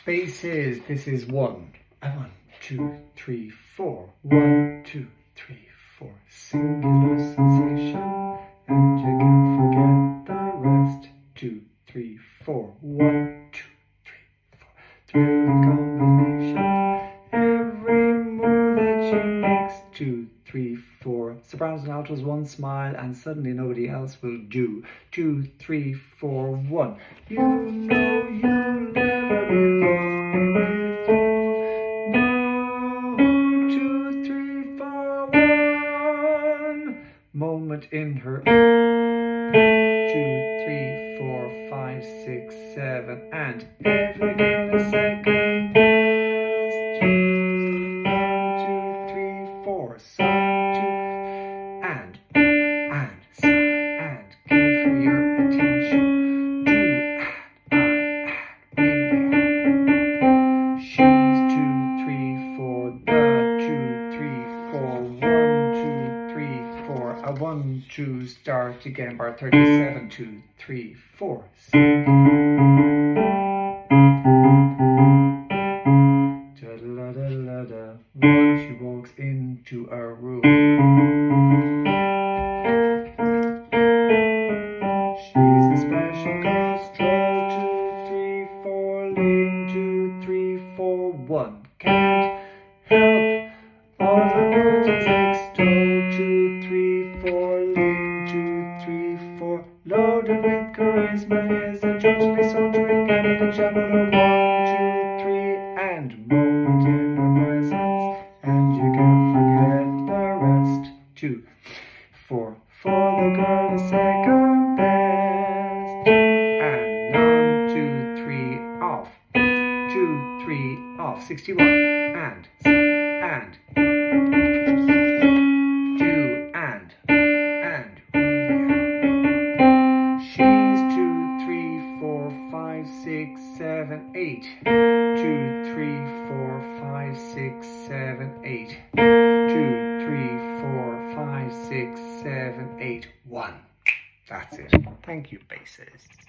Basses, this is 1. 1, 2, 3, 4. 1, 2, 3, 4. Singular sensation, and you can't forget the rest. 2, 3, 4. 1, 2, 3, 4. Thrilling combination, every move that she makes. 2, 3, 4. Sopranos and altos, 1 smile, and suddenly nobody else will do. 2, 3, 4, 1. You know you'll never be lonely with you. No, 2, 3, 4, 1. Moment in her. 2, 3, 4, 5, 6, 7, and every girl is second best. 1, 2, 3, 4, so 2, and sigh, and give her your attention. 2, and she's 2, 3, 4, the 2, 3, 4, 1, 2, 3, 4, a 1, 2, start again, bar 37, 2, 3, 4, da-da-da-da-da. Once she walks into a room, she's a special girl. Stroll 2, 3, 4, lean 2, 3, 4, 1. Can't help all the words extol 2, 3, 4, lean 2, 3, 4. Loaded with charisma is a judgely sauntering gambling shambler. 1, 2, 3, and moment in her presence, and you can't forget the rest. 2, 4, for the girl is second best. And 1, 2, 3, off. 2, 3, off. 61, and 2, and she's 2, 3, 4, 5, 6, 7, 8. 2, 3, 4, 5, 6, 7, 8. 2, 3, 4, 5, 6, 7, 8. 1. That's it. Thank you, basses.